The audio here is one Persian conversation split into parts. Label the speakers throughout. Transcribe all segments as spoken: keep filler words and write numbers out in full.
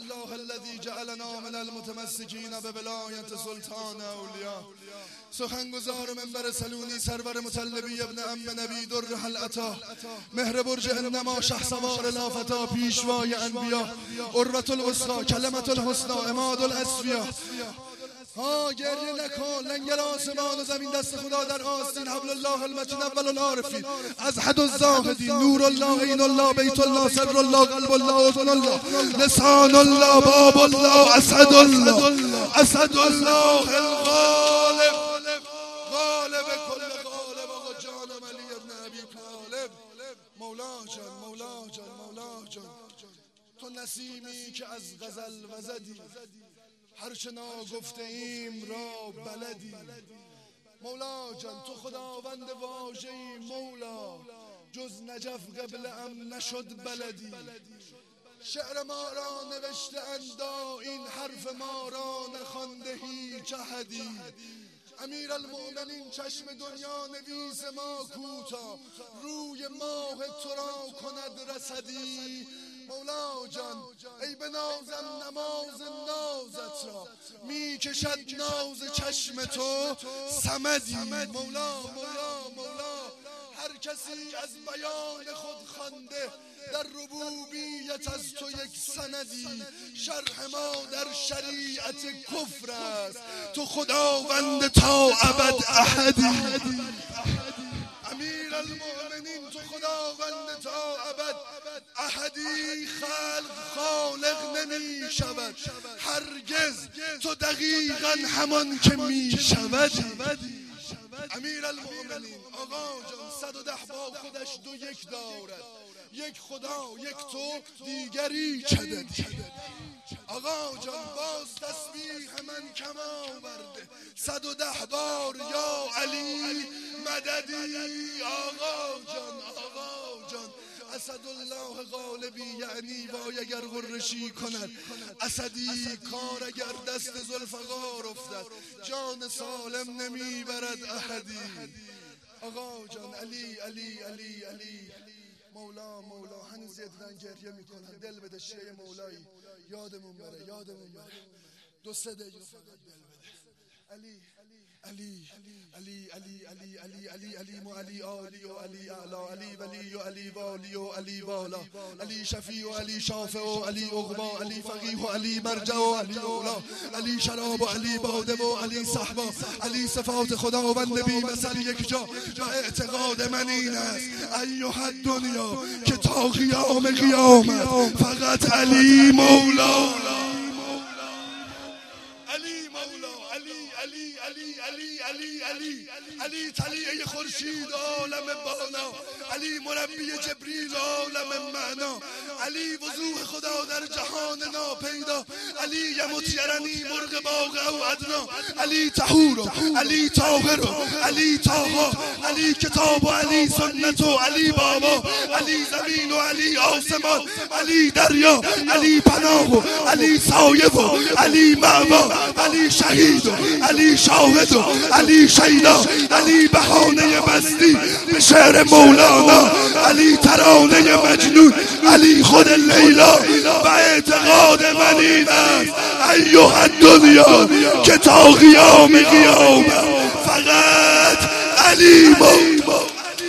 Speaker 1: لله الذي جعلنا من المتمسکین بولایت سلطان اولیاء. سخنگزار منبر سلونی سرور مطلبی ابن عم نبی در حلعتا، مهر برج انما شهسوار لافتا، پیشوای انبیا، عروة الوثقی، کلمة الحسنی، عماد الاصفیا. ها گریه نکن، لنگر آسمان و زمین دست خدا در آستین، حبل الله المتین اول العارفین، از حد الزاهدین، نور الله، عین الله، بیت الله، سر الله، قلب الله، اذن الله، لسان الله، باب الله، اسد الله، اسد الله الغالب، غالب کل غالب. آقا جانم علی ابن ابی طالب، مولا جان، مولا جان، مولا جان، تو نسیمی که از غزل وزدی، هرچه ناگفته ایم را بلدی. مولا جان تو خداوند واژه‌ای مولا، جز نجف قبل ام نشد بلدی. شعر ما را نوشته اندا، این حرف ما را نخوانده هیچ احدی. امیر المؤمنین چشم دنیا نویس ما کوتا، روی ماه تو را کند رصدی. مولا جان ای به نازم نماز نازت را، می کشد ناز چشم تو صمدی. مولا مولا مولا هر کسی از بیان خود خوانده، در ربوبیت از تو یک سندی. شرح ما در شریعت کفر است، تو خداوند تا ابد احدی. امیر المؤمنین تو خداوند تا ابد احدی. خلق خالق نمی شود هرگز، تو دقیقا همان که می شود. امیر المؤمنین آقا جان صد و ده با خودش دو یک دارد، یک خدا یک تو دیگری چددی. آقا جان باز تسبیح من کما برده، صد و ده بار یا علی مددی. آقا جان آقا جان اسدالله غالبی، یعنی وای اگر غرشی کند اسدی. کار اگر دست ذوالفقار افتد، جان سالم نمی برد احدی. آقا جان علی علی علی علی. مولا مولا هنوز یه دارن گریه میکنن، دل بده شیء مولایی، یادمون بره یادمون بره. دو سه دقیقه فقط دل بده. علی علی علی علی علی علی علی علی مو علی عالی و علی اعلا، علی ولی و علی والی و علی والا، علی شفیع و علی شافع و علی عقبا، علی فقیه و علی مرجع و علی اولا، علی شراب و علی باده و علی صحبا، علی صفات خداوند بی مثل یک جا. و اعتقاد من این است ایها الدنیا که تا قیام قیامت فقط علی مولا، علی مولا، علی علی علی علی علی علی علی طلیعه خورشید عالم بالا، علی مربی جبریل عالم معنا، علی وضوح خدا در جهان ناپیدا، علی یمت یرنی مرغ باغ او ادنا، علی طهور علی طاهر علی طاها، علی کتاب و علی سنت و علی بابا، علی زمین و علی آسمان، علی دریا، علی پناه و علی سایه و علی معوا، علی شهید و علی شاهد و علی شیدا، علی بهانه بستی به شعر مولانا، علی ترانه مجنون، علی خود لیلا. و اعتقاد من این است ایها الدنیا که تا قیام قیامت فقط علی مولا،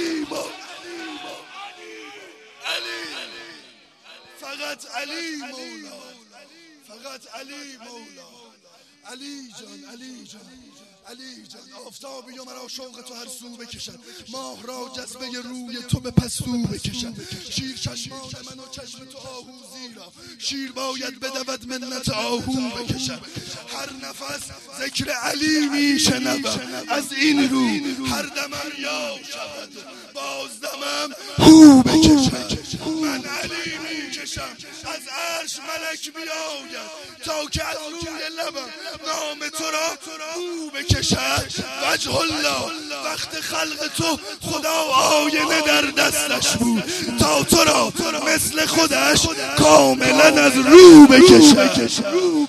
Speaker 1: فقط علی مولا، فقط علی مولا. علی جان علی جان علی جان آفتابی و مرا شوق تو هر سو بکشد، ماه را جذبه روی تو به پستو بکشد. شیر چشمان من و چشم تو آهو زیرا، شیر باید بدود منت آهو بکشد. هر نفس ذکر علی می شنوم از این رو، هر دمم یا شود باز دمم هو بکشد. من علی می کشم از عرش ملک بیاید، تا که از روی لبم نام تو را هو بکشد. وجه الله وقت خلق تو خدا آینه در دستش بود، تا تو را مثل خودش کاملا از رو بکشد. مولا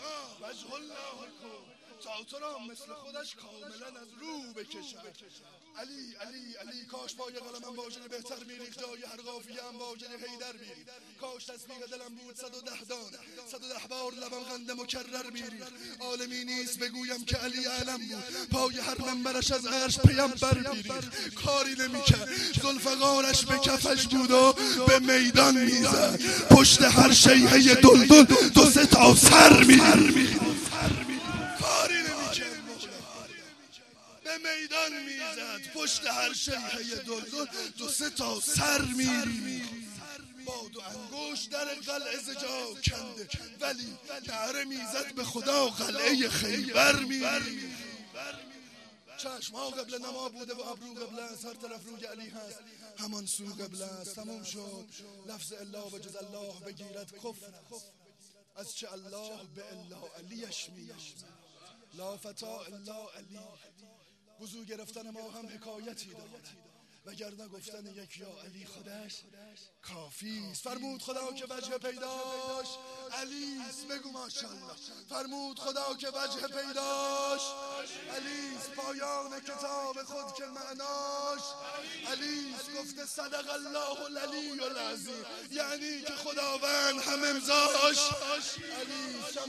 Speaker 1: وجه الله تا تو را مثل خودش کاملا از رو بکشد. علی علی علی کاش پای قلمم واژه بهتر میریخت، جای هر قافیه ام واژه حیدر میریخت. کاش تسبیح دلم بود صد و ده دانه، صد و ده بار لبم قند مکرر میریخت. عالمی نیست بگویم که علی علم بود، پای هر منبرش از عرش پیامبر میریخت. کاری نمیکرد ذوالفقارش به کفش بود و به میدان میزد، پشت هر شیهه دلدل دو سه تا سر میریخت. کاری نمیکرد به میدان میزد، پشت هر شیهه دلدل دو سه تا سر میریخت. با دو انگشت در قلعه زجا کنده، ولی نعره میزد به خدا قلعه خیبر میریخت. چشم ها قبل نما بوده و ابرو قبل است، هر طرف روی علی هست همان سو قبل است. تموم شد لفظ الا و جز الله بگیرد کفر است، از چه الله به الا علیش میاموزد. لا فتا الا علی. وضو گرفتن ما هم حکایتی دارد، وگرنه گفتن یک یا علی خودش کافی است. فرمود خدا که وجه پیداش علی است، بگو ماشاءالله. فرمود خدا که وجه پیداش علی است، پایان کتاب خود که معناش علی است. گفته صدق الله العلی العظیم، یعنی که خداوند هم امضاش علی است.